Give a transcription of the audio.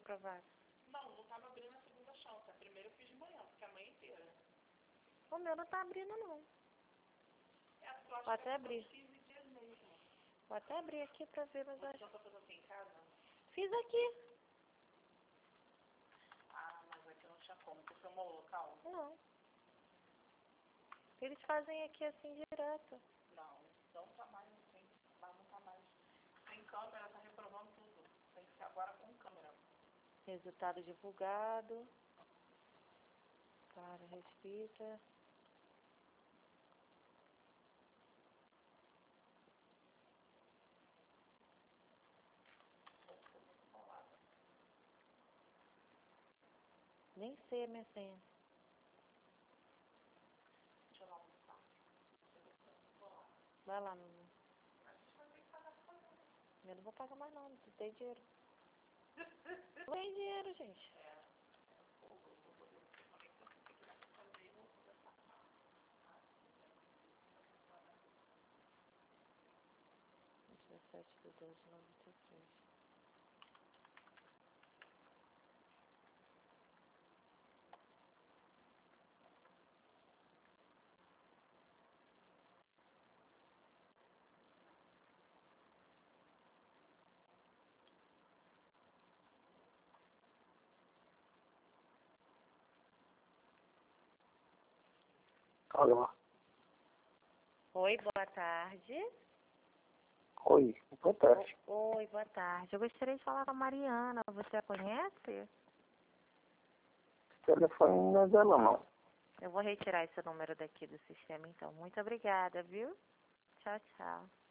aprovado. Não tava abrindo a segunda chance. A primeira eu fiz de manhã, porque a manhã inteira. O meu não tá abrindo, não. É, tu acha Vou até que é abrir. 15 dias mesmo. Vou até abrir aqui pra ver, mas Você acho... já tá fazendo assim em casa? Fiz aqui. Ah, mas aqui não tinha como. Tu filmou o local? Não. Eles fazem aqui assim direto. Não tá mais assim. Mas não tá mais. Sem câmera, tá reprovando tudo. Tem que ser agora com câmera. Resultado divulgado. Para, respira. Nem sei a minha senha. Deixa eu lá almoçar. Vai lá, meu amor. Eu não vou pagar mais não, não tem dinheiro. Não tem dinheiro, gente. 17/12/93. Alô? Oi, boa tarde. Oi, boa tarde. Oi, boa tarde. Eu gostaria de falar com a Mariana. Você a conhece? O telefone não é dela, não. Eu vou retirar esse número daqui do sistema, então. Muito obrigada, viu? Tchau, tchau.